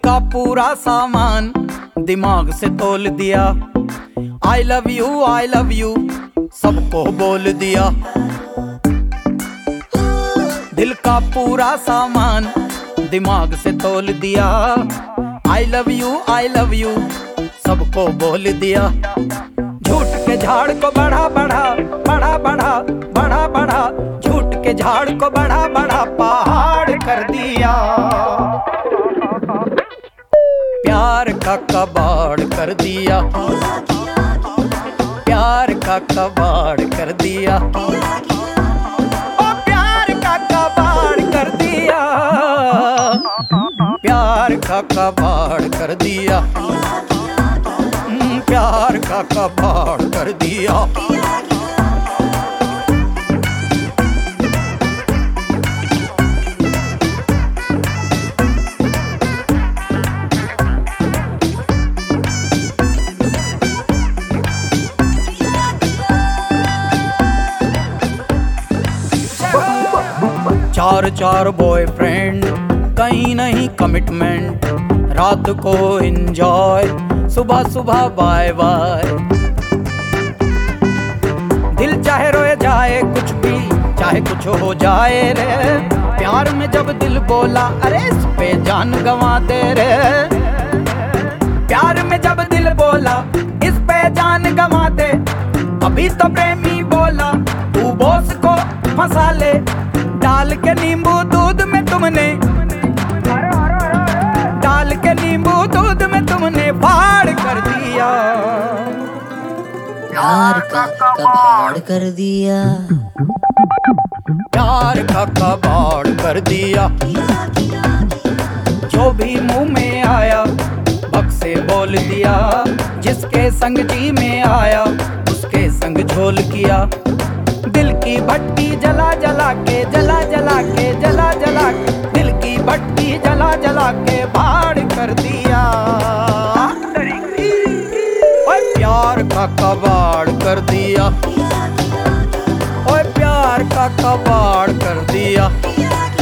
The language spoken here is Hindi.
का पूरा सामान दिमाग से तोल दिया। आई लव यू सबको बोल दिया। दिल का पूरा सामान दिमाग से तोल दिया। आई लव यू सबको बोल दिया। झूठ के झाड़ को बढ़ा बढ़ा बढ़ा बढ़ा बढ़ा बढ़ा, झूठ के झाड़ को बढ़ा बढ़ा पहाड़ कर दिया। प्यार का कबाड़ कर दिया। प्यार का कबाड़ कर दिया। ओ प्यार का कबाड़ कर दिया। प्यार का कबाड़ कर दिया। प्यार का कबाड़ कर दिया। चार बॉयफ्रेंड, कहीं नहीं कमिटमेंट, रात को एंजॉय, सुबह सुबह बाय बाय। दिल चाहे रोए जाए कुछ भी, चाहे कुछ हो जाए रे। प्यार में जब दिल बोला अरे इस पे जान गंवा दे रे। प्यार में जब दिल बोला इस पे जान गंवा दे। अभी तो प्रेमी बोला तू बॉस को फंसा ले। डाल के नींबू दूध में तुमने, डाल के नींबू दूध में तुमने फाड़ कर दिया। प्यार का कबाड़ कर दिया। प्यार का कबाड़ कर दिया। जो भी मुंह में आया बक से बोल दिया। जिसके संग जी में आया उसके संग झोल किया। दिल की भट्टी जला जला के, जला जला के, जला जला के, दिल की भट्टी जला जला के भाड़ कर दिया। ओए प्यार का कबाड़ कर दिया। ओए प्यार का कबाड़ कर दिया।